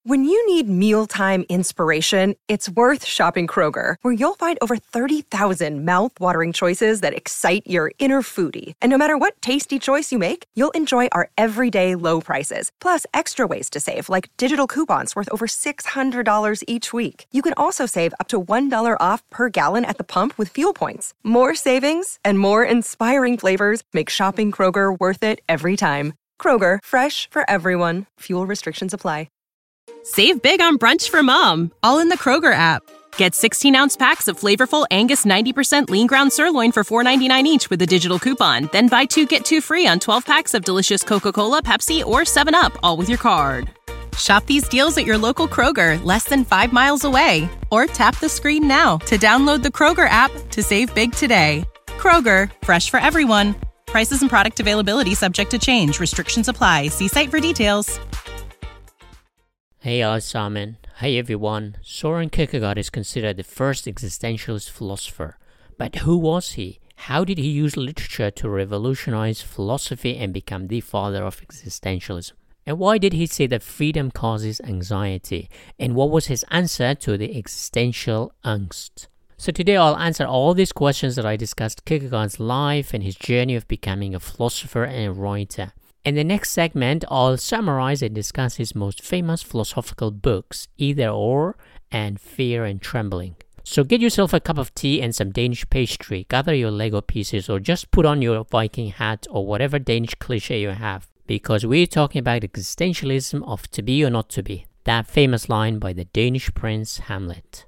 When you need mealtime inspiration, it's worth shopping Kroger, where you'll find over 30,000 mouth-watering choices that excite your inner foodie. And no matter what tasty choice you make, you'll enjoy our everyday low prices, plus extra ways to save, like digital coupons worth over $600 each week. You can also save up to $1 off per gallon at the pump with fuel points. More savings and more inspiring flavors make shopping Kroger worth it every time. Kroger, fresh for everyone. Fuel restrictions apply. Save big on brunch for mom, all in the Kroger app. Get 16-ounce packs of flavorful Angus 90% lean ground sirloin for $4.99 each with a digital coupon. Then buy 2, get 2 free on 12 packs of delicious Coca-Cola, Pepsi, or 7-Up, all with your card. Shop these deals at your local Kroger, less than 5 miles away. Or tap the screen now to download the Kroger app to save big today. Kroger, fresh for everyone. Prices and product availability subject to change. Restrictions apply. See site for details. Hey, I'm Simon. Hey everyone. Soren Kierkegaard is considered the first existentialist philosopher. But who was he? How did he use literature to revolutionize philosophy and become the father of existentialism? And why did he say that freedom causes anxiety? And what was his answer to the existential angst? So today I'll answer all these questions that I discussed Kierkegaard's life and his journey of becoming a philosopher and a writer. In the next segment, I'll summarize and discuss his most famous philosophical books, Either Or and Fear and Trembling. So get yourself a cup of tea and some Danish pastry, gather your Lego pieces, or just put on your Viking hat or whatever Danish cliche you have, because we're talking about existentialism of to be or not to be, that famous line by the Danish prince Hamlet.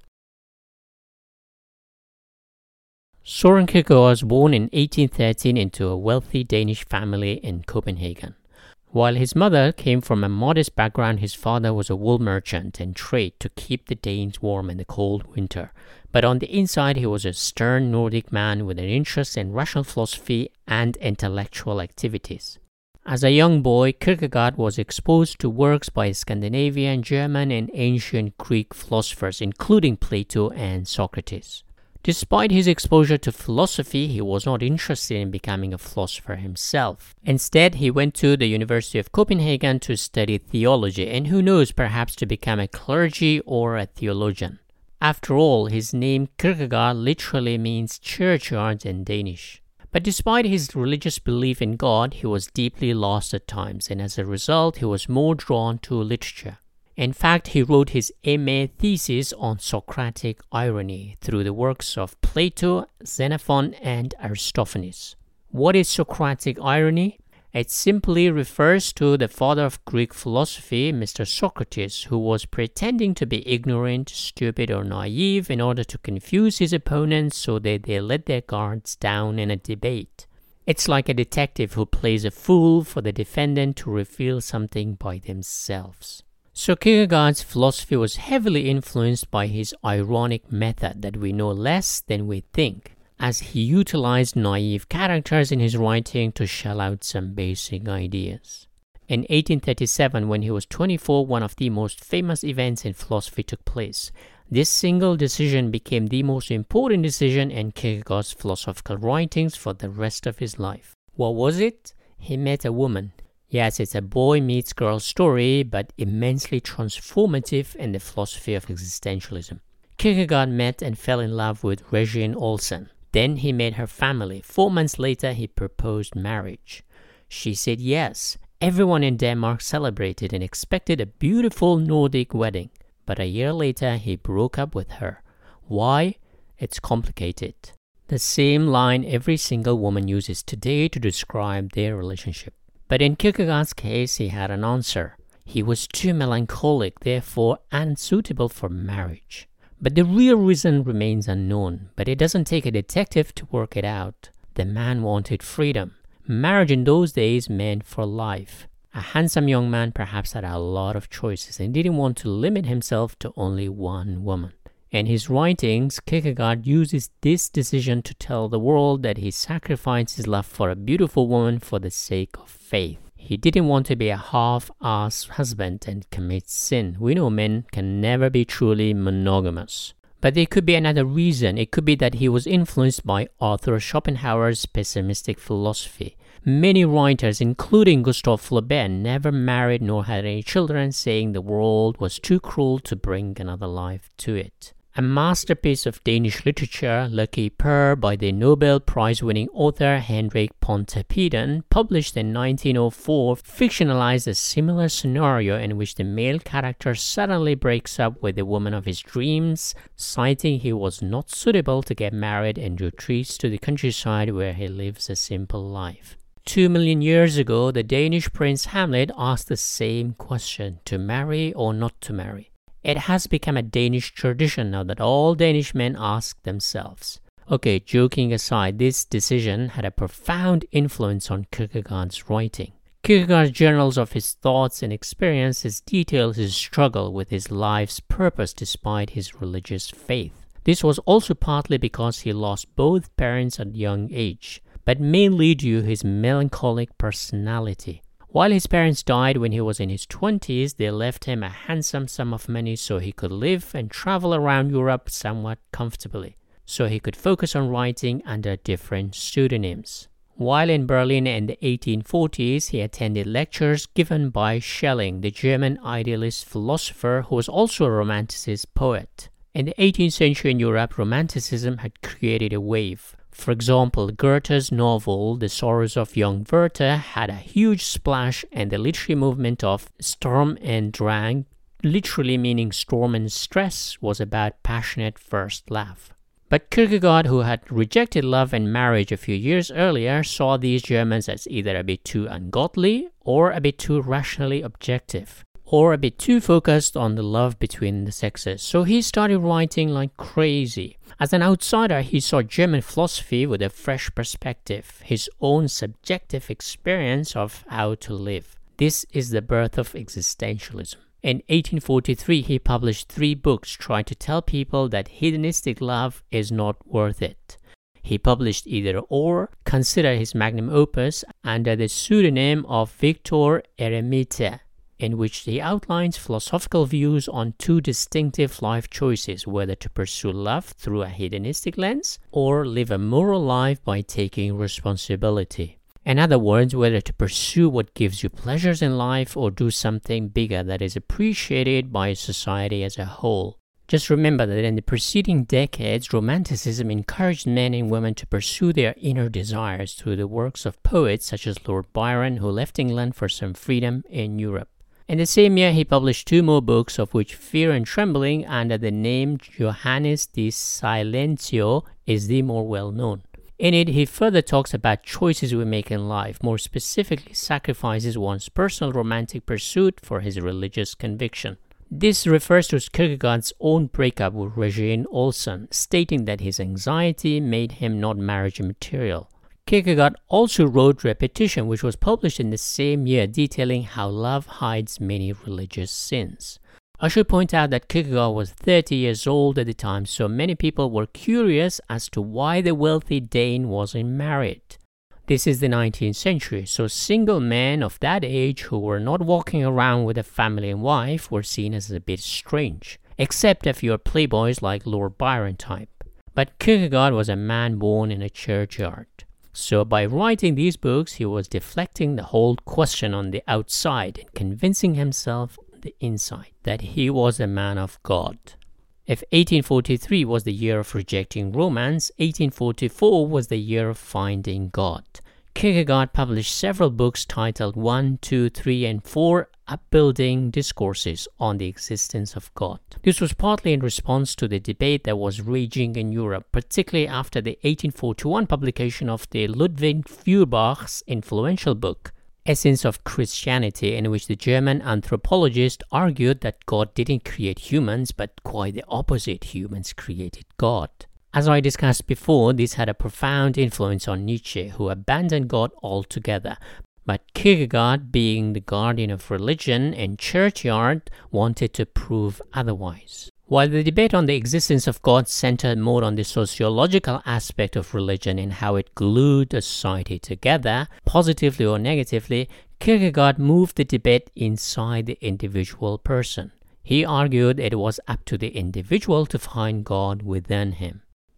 Soren Kierkegaard was born in 1813 into a wealthy Danish family in Copenhagen. While his mother came from a modest background, his father was a wool merchant and traded to keep the Danes warm in the cold winter. But on the inside, he was a stern Nordic man with an interest in rational philosophy and intellectual activities. As a young boy, Kierkegaard was exposed to works by Scandinavian, German, and ancient Greek philosophers, including Plato and Socrates. Despite his exposure to philosophy, he was not interested in becoming a philosopher himself. Instead, he went to the University of Copenhagen to study theology, and who knows, perhaps to become a clergy or a theologian. After all, his name Kierkegaard literally means churchyard in Danish. But despite his religious belief in God, he was deeply lost at times, and as a result, he was more drawn to literature. In fact, he wrote his MA thesis on Socratic irony through the works of Plato, Xenophon, and Aristophanes. What is Socratic irony? It simply refers to the father of Greek philosophy, Mr. Socrates, who was pretending to be ignorant, stupid, or naive in order to confuse his opponents so that they let their guards down in a debate. It's like a detective who plays a fool for the defendant to reveal something by themselves. So Kierkegaard's philosophy was heavily influenced by his ironic method that we know less than we think, as he utilized naive characters in his writing to shell out some basic ideas. In 1837, when he was 24, one of the most famous events in philosophy took place. This single decision became the most important decision in Kierkegaard's philosophical writings for the rest of his life. What was it? He met a woman. Yes, it's a boy meets girl story, but immensely transformative in the philosophy of existentialism. Kierkegaard met and fell in love with Regine Olsen. Then he met her family. 4 months later, he proposed marriage. She said yes. Everyone in Denmark celebrated and expected a beautiful Nordic wedding. But a year later, he broke up with her. Why? It's complicated. The same line every single woman uses today to describe their relationship. But in Kierkegaard's case, he had an answer. He was too melancholic, therefore unsuitable for marriage. But the real reason remains unknown, but it doesn't take a detective to work it out. The man wanted freedom. Marriage in those days meant for life. A handsome young man perhaps had a lot of choices and didn't want to limit himself to only one woman. In his writings, Kierkegaard uses this decision to tell the world that he sacrificed his love for a beautiful woman for the sake of faith. He didn't want to be a half-assed husband and commit sin. We know men can never be truly monogamous. But there could be another reason. It could be that he was influenced by Arthur Schopenhauer's pessimistic philosophy. Many writers, including Gustave Flaubert, never married nor had any children, saying the world was too cruel to bring another life to it. A masterpiece of Danish literature, Lucky Per, by the Nobel Prize-winning author Henrik Pontoppidan, published in 1904, fictionalized a similar scenario in which the male character suddenly breaks up with the woman of his dreams, citing he was not suitable to get married and retreats to the countryside where he lives a simple life. 2 million years ago, the Danish prince Hamlet asked the same question, to marry or not to marry. It has become a Danish tradition now that all Danish men ask themselves. Okay, joking aside, this decision had a profound influence on Kierkegaard's writing. Kierkegaard's journals of his thoughts and experiences detail his struggle with his life's purpose despite his religious faith. This was also partly because he lost both parents at a young age, but mainly due to his melancholic personality. While his parents died when he was in his 20s, they left him a handsome sum of money so he could live and travel around Europe somewhat comfortably, so he could focus on writing under different pseudonyms. While in Berlin in the 1840s, he attended lectures given by Schelling, the German idealist philosopher who was also a Romanticist poet. In the 18th century in Europe, Romanticism had created a wave. For example, Goethe's novel The Sorrows of Young Werther had a huge splash, and the literary movement of Sturm und Drang, literally meaning storm and stress, was about passionate first love. But Kierkegaard, who had rejected love and marriage a few years earlier, saw these Germans as either a bit too ungodly or a bit too rationally objective, or a bit too focused on the love between the sexes. So he started writing like crazy. As an outsider, he saw German philosophy with a fresh perspective, his own subjective experience of how to live. This is the birth of existentialism. In 1843, he published 3 books trying to tell people that hedonistic love is not worth it. He published Either Or, considered his magnum opus, under the pseudonym of Victor Eremite, in which he outlines philosophical views on 2 distinctive life choices, whether to pursue love through a hedonistic lens or live a moral life by taking responsibility. In other words, whether to pursue what gives you pleasures in life or do something bigger that is appreciated by society as a whole. Just remember that in the preceding decades, Romanticism encouraged men and women to pursue their inner desires through the works of poets such as Lord Byron, who left England for some freedom in Europe. In the same year, he published 2 more books, of which Fear and Trembling, under the name Johannes di Silentio, is the more well-known. In it, he further talks about choices we make in life, more specifically sacrifices one's personal romantic pursuit for his religious conviction. This refers to Kierkegaard's own breakup with Regine Olsen, stating that his anxiety made him not marriage material. Kierkegaard also wrote Repetition, which was published in the same year, detailing how love hides many religious sins. I should point out that Kierkegaard was 30 years old at the time, so many people were curious as to why the wealthy Dane wasn't married. This is the 19th century, so single men of that age who were not walking around with a family and wife were seen as a bit strange, except if you're playboys like Lord Byron type. But Kierkegaard was a man born in a churchyard. So by writing these books, he was deflecting the whole question on the outside and convincing himself on the inside that he was a man of God. If 1843 was the year of rejecting romance, 1844 was the year of finding God. Kierkegaard published several books titled 1, 2, 3, and 4, Upbuilding Discourses on the Existence of God. This was partly in response to the debate that was raging in Europe, particularly after the 1841 publication of the Ludwig Feuerbach's influential book, Essence of Christianity, in which the German anthropologist argued that God didn't create humans, but quite the opposite, humans created God. As I discussed before, this had a profound influence on Nietzsche, who abandoned God altogether. But Kierkegaard, being the guardian of religion and churchyard, wanted to prove otherwise. While the debate on the existence of God centered more on the sociological aspect of religion and how it glued a society together, positively or negatively, Kierkegaard moved the debate inside the individual person. He argued it was up to the individual to find God within him.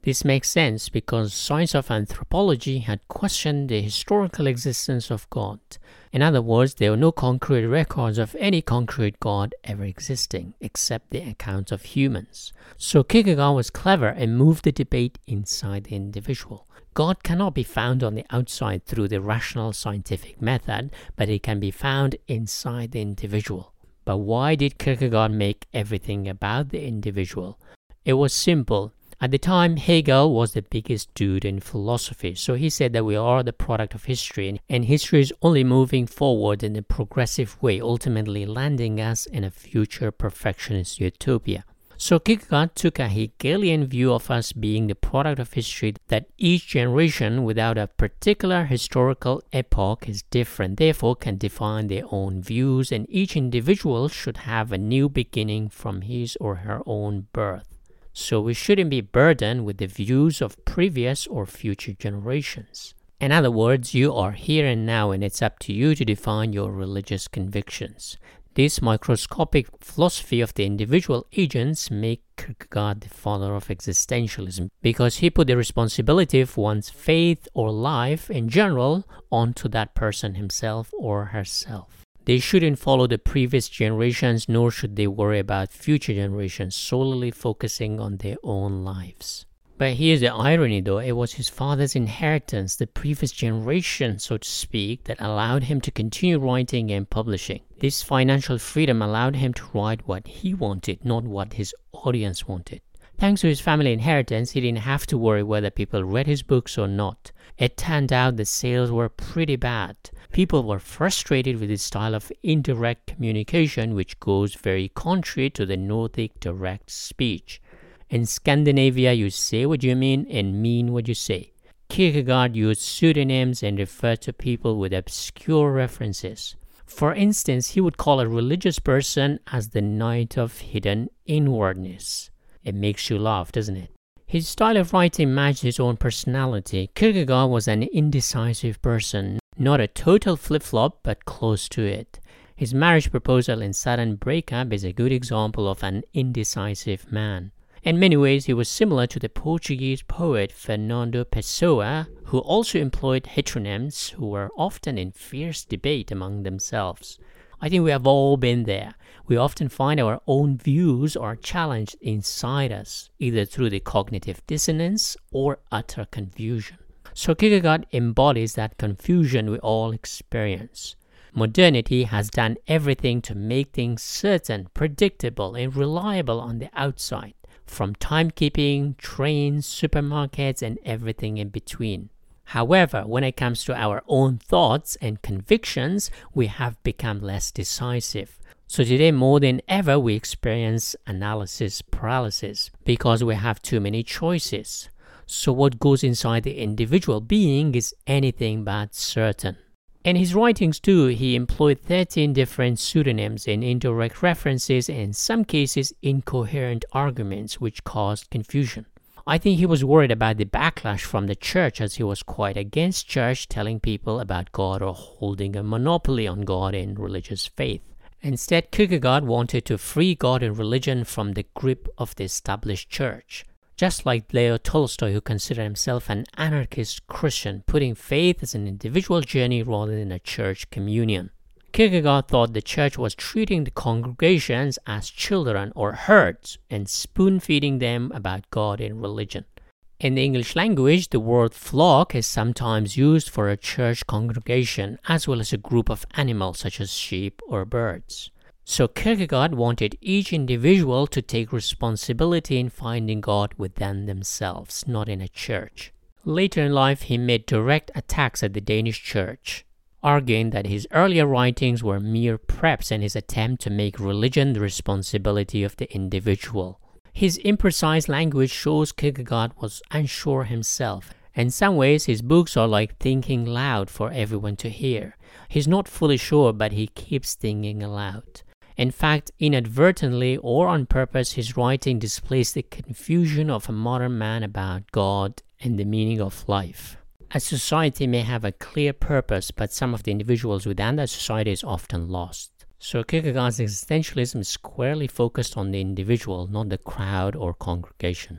This makes sense because science of anthropology had questioned the historical existence of God. In other words, there were no concrete records of any concrete God ever existing, except the accounts of humans. So Kierkegaard was clever and moved the debate inside the individual. God cannot be found on the outside through the rational scientific method, but it can be found inside the individual. But why did Kierkegaard make everything about the individual? It was simple. At the time, Hegel was the biggest dude in philosophy, so he said that we are the product of history, and history is only moving forward in a progressive way, ultimately landing us in a future perfectionist utopia. So Kierkegaard took a Hegelian view of us being the product of history, that each generation without a particular historical epoch is different, therefore can define their own views, and each individual should have a new beginning from his or her own birth. So we shouldn't be burdened with the views of previous or future generations. In other words, you are here and now, and it's up to you to define your religious convictions. This microscopic philosophy of the individual agents make Kierkegaard the father of existentialism, because he put the responsibility of one's faith or life in general onto that person himself or herself. They shouldn't follow the previous generations, nor should they worry about future generations, solely focusing on their own lives. But here's the irony though, it was his father's inheritance, the previous generation, so to speak, that allowed him to continue writing and publishing. This financial freedom allowed him to write what he wanted, not what his audience wanted. Thanks to his family inheritance, he didn't have to worry whether people read his books or not. It turned out the sales were pretty bad. People were frustrated with his style of indirect communication, which goes very contrary to the Nordic direct speech. In Scandinavia, you say what you mean and mean what you say. Kierkegaard used pseudonyms and referred to people with obscure references. For instance, he would call a religious person as the knight of hidden inwardness. It makes you laugh, doesn't it? His style of writing matched his own personality. Kierkegaard was an indecisive person, not a total flip-flop, but close to it. His marriage proposal and sudden breakup is a good example of an indecisive man. In many ways, he was similar to the Portuguese poet Fernando Pessoa, who also employed heteronyms who were often in fierce debate among themselves. I think we have all been there. We often find our own views are challenged inside us, either through the cognitive dissonance or utter confusion. So Kierkegaard embodies that confusion we all experience. Modernity has done everything to make things certain, predictable, and reliable on the outside, from timekeeping, trains, supermarkets, and everything in between. However, when it comes to our own thoughts and convictions, we have become less decisive. So today, more than ever, we experience analysis paralysis because we have too many choices. So what goes inside the individual being is anything but certain. In his writings too, he employed 13 different pseudonyms and indirect references and in some cases incoherent arguments which caused confusion. I think he was worried about the backlash from the church, as he was quite against church telling people about God or holding a monopoly on God and religious faith. Instead, Kierkegaard wanted to free God and religion from the grip of the established church. Just like Leo Tolstoy, who considered himself an anarchist Christian, putting faith as an individual journey rather than a church communion. Kierkegaard thought the church was treating the congregations as children or herds and spoon-feeding them about God and religion. In the English language, the word flock is sometimes used for a church congregation as well as a group of animals such as sheep or birds. So Kierkegaard wanted each individual to take responsibility in finding God within themselves, not in a church. Later in life, he made direct attacks at the Danish church, arguing that his earlier writings were mere preps in his attempt to make religion the responsibility of the individual. His imprecise language shows Kierkegaard was unsure himself. In some ways, his books are like thinking loud for everyone to hear. He's not fully sure, but he keeps thinking aloud. In fact, inadvertently or on purpose, his writing displays the confusion of a modern man about God and the meaning of life. A society may have a clear purpose, but some of the individuals within that society is often lost. So Kierkegaard's existentialism is squarely focused on the individual, not the crowd or congregation.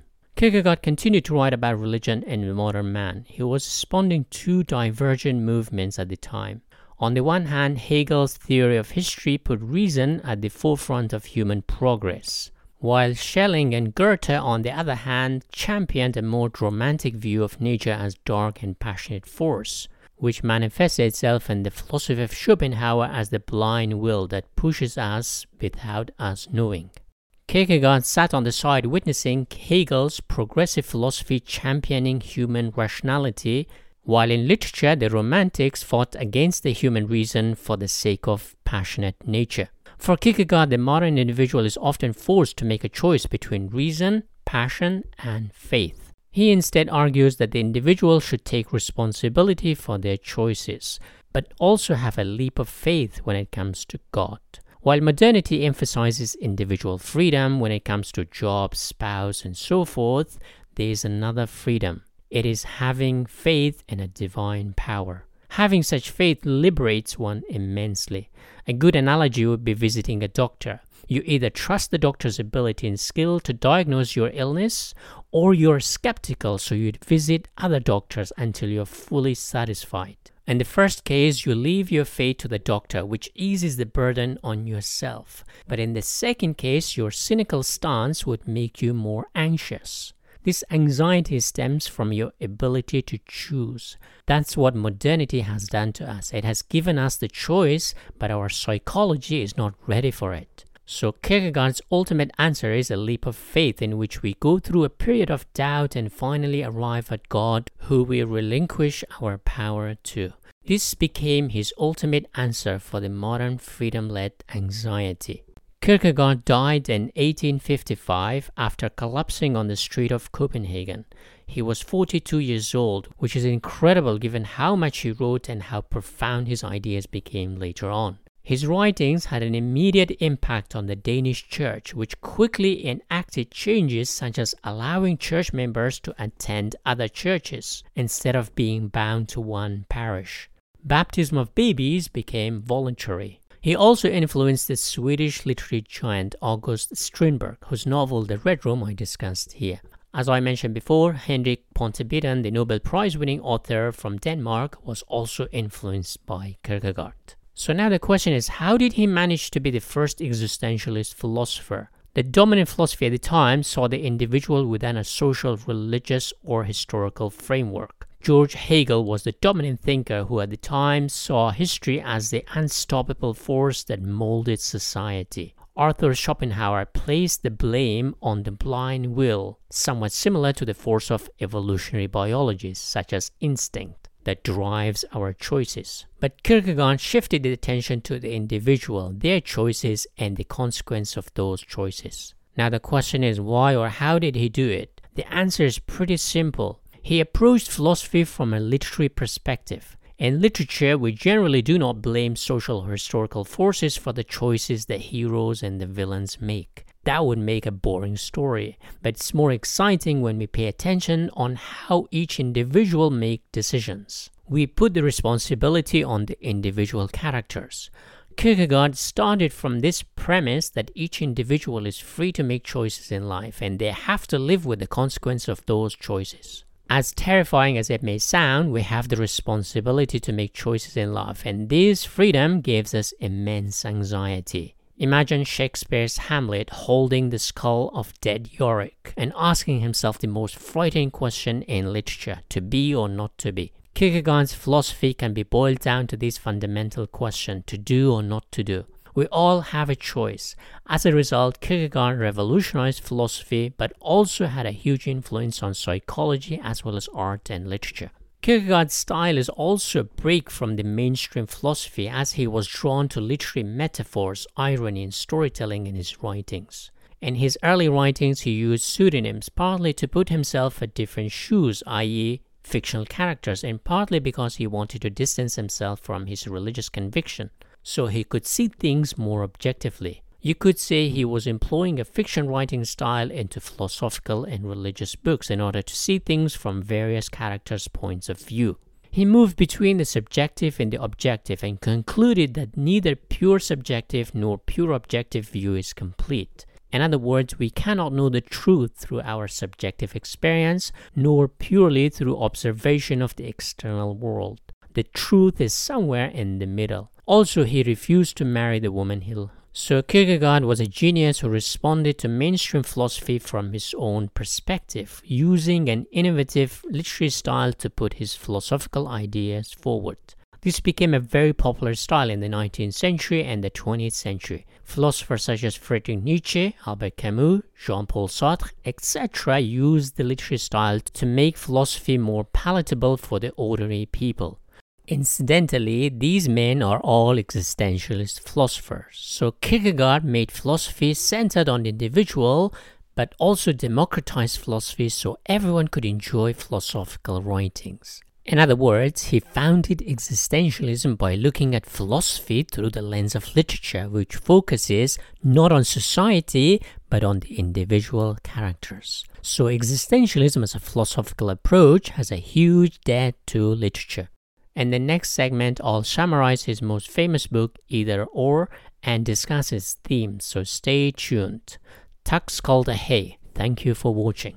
Kierkegaard continued to write about religion and the modern man. He was responding to divergent movements at the time. On the one hand, Hegel's theory of history put reason at the forefront of human progress, while Schelling and Goethe, on the other hand, championed a more romantic view of nature as dark and passionate force, which manifests itself in the philosophy of Schopenhauer as the blind will that pushes us without us knowing. Kierkegaard sat on the side witnessing Hegel's progressive philosophy championing human rationality, while in literature the Romantics fought against the human reason for the sake of passionate nature. For Kierkegaard, the modern individual is often forced to make a choice between reason, passion, and faith. He instead argues that the individual should take responsibility for their choices, but also have a leap of faith when it comes to God. While modernity emphasizes individual freedom when it comes to job, spouse, and so forth, there is another freedom. It is having faith in a divine power. Having such faith liberates one immensely. A good analogy would be visiting a doctor. You either trust the doctor's ability and skill to diagnose your illness, or you're skeptical, so you'd visit other doctors until you're fully satisfied. In the first case, you leave your faith to the doctor, which eases the burden on yourself. But in the second case, your cynical stance would make you more anxious. This anxiety stems from your ability to choose. That's what modernity has done to us. It has given us the choice, but our psychology is not ready for it. So Kierkegaard's ultimate answer is a leap of faith in which we go through a period of doubt and finally arrive at God, who we relinquish our power to. This became his ultimate answer for the modern freedom-led anxiety. Kierkegaard died in 1855 after collapsing on the street of Copenhagen. He was 42 years old, which is incredible given how much he wrote and how profound his ideas became later on. His writings had an immediate impact on the Danish church, which quickly enacted changes such as allowing church members to attend other churches instead of being bound to one parish. Baptism of babies became voluntary. He also influenced the Swedish literary giant August Strindberg, whose novel The Red Room I discussed here. As I mentioned before, Henrik Pontoppidan, the Nobel Prize-winning author from Denmark, was also influenced by Kierkegaard. So now the question is, how did he manage to be the first existentialist philosopher? The dominant philosophy at the time saw the individual within a social, religious, or historical framework. George Hegel was the dominant thinker who at the time saw history as the unstoppable force that molded society. Arthur Schopenhauer placed the blame on the blind will, somewhat similar to the force of evolutionary biology, such as instinct, that drives our choices. But Kierkegaard shifted the attention to the individual, their choices, and the consequence of those choices. Now the question is, why or how did he do it? The answer is pretty simple. He approached philosophy from a literary perspective. In literature, we generally do not blame social or historical forces for the choices the heroes and the villains make. That would make a boring story, but it's more exciting when we pay attention on how each individual make decisions. We put the responsibility on the individual characters. Kierkegaard started from this premise that each individual is free to make choices in life and they have to live with the consequence of those choices. As terrifying as it may sound, we have the responsibility to make choices in life, and this freedom gives us immense anxiety. Imagine Shakespeare's Hamlet holding the skull of dead Yorick and asking himself the most frightening question in literature, to be or not to be. Kierkegaard's philosophy can be boiled down to this fundamental question, to do or not to do. We all have a choice. As a result, Kierkegaard revolutionized philosophy, but also had a huge influence on psychology as well as art and literature. Kierkegaard's style is also a break from the mainstream philosophy, as he was drawn to literary metaphors, irony, and storytelling in his writings. In his early writings, he used pseudonyms, partly to put himself at different shoes, i.e., fictional characters, and partly because he wanted to distance himself from his religious conviction, so he could see things more objectively. You could say he was employing a fiction writing style into philosophical and religious books in order to see things from various characters' points of view. He moved between the subjective and the objective and concluded that neither pure subjective nor pure objective view is complete. In other words, we cannot know the truth through our subjective experience, nor purely through observation of the external world. The truth is somewhere in the middle. Also, he refused to marry the woman he loved. So Kierkegaard was a genius who responded to mainstream philosophy from his own perspective, using an innovative literary style to put his philosophical ideas forward. This became a very popular style in the 19th century and the 20th century. Philosophers such as Friedrich Nietzsche, Albert Camus, Jean-Paul Sartre, etc. used the literary style to make philosophy more palatable for the ordinary people. Incidentally, these men are all existentialist philosophers. So Kierkegaard made philosophy centered on the individual, but also democratized philosophy so everyone could enjoy philosophical writings. In other words, he founded existentialism by looking at philosophy through the lens of literature, which focuses not on society, but on the individual characters. So existentialism as a philosophical approach has a huge debt to literature. In the next segment, I'll summarize his most famous book, Either Or, and discuss its themes, so stay tuned. Tack skal du ha. Thank you for watching.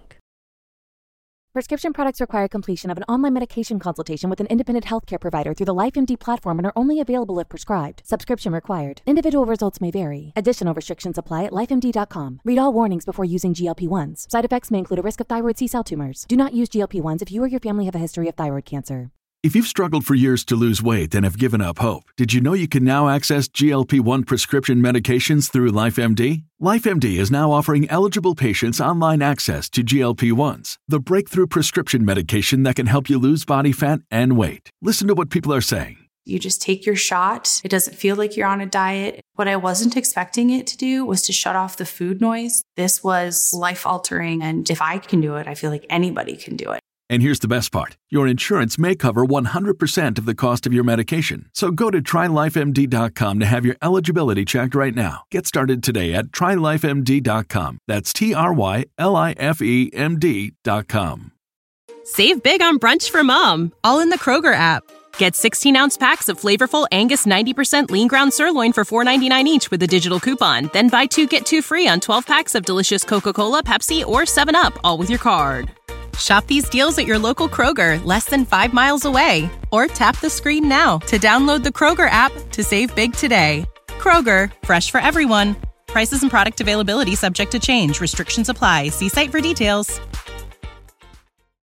Prescription products require completion of an online medication consultation with an independent healthcare provider through the LifeMD platform and are only available if prescribed. Subscription required. Individual results may vary. Additional restrictions apply at lifemd.com. Read all warnings before using GLP-1s. Side effects may include a risk of thyroid C-cell tumors. Do not use GLP-1s if you or your family have a history of thyroid cancer. If you've struggled for years to lose weight and have given up hope, did you know you can now access GLP-1 prescription medications through LifeMD? LifeMD is now offering eligible patients online access to GLP-1s, the breakthrough prescription medication that can help you lose body fat and weight. Listen to what people are saying. You just take your shot. It doesn't feel like you're on a diet. What I wasn't expecting it to do was to shut off the food noise. This was life-altering, and if I can do it, I feel like anybody can do it. And here's the best part. Your insurance may cover 100% of the cost of your medication. So go to TryLifeMD.com to have your eligibility checked right now. Get started today at TryLifeMD.com. That's TryLifeMD.com. Save big on brunch for mom, all in the Kroger app. Get 16-ounce packs of flavorful Angus 90% lean ground sirloin for $4.99 each with a digital coupon. Then buy 2, get 2 free on 12 packs of delicious Coca-Cola, Pepsi, or 7-Up, all with your card. Shop these deals at your local Kroger, less than 5 miles away. Or tap the screen now to download the Kroger app to save big today. Kroger, fresh for everyone. Prices and product availability subject to change. Restrictions apply. See site for details.